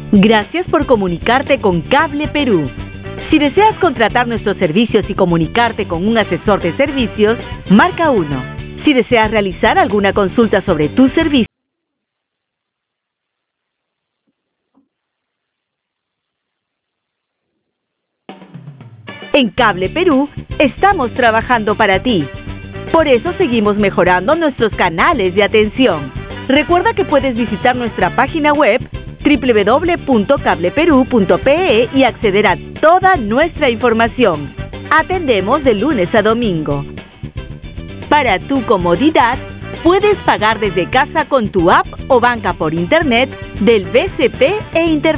Gracias por comunicarte con Cable Perú. Si deseas contratar nuestros servicios y comunicarte con un asesor de servicios, marca 1. Si deseas realizar alguna consulta sobre tu servicio, en Cable Perú estamos trabajando para ti. Por eso seguimos mejorando nuestros canales de atención. Recuerda que puedes visitar nuestra página web www.cableperú.pe y acceder a toda nuestra información. Atendemos de lunes a domingo. Para tu comodidad, puedes pagar desde casa con tu app o banca por internet del BCP e Interbank.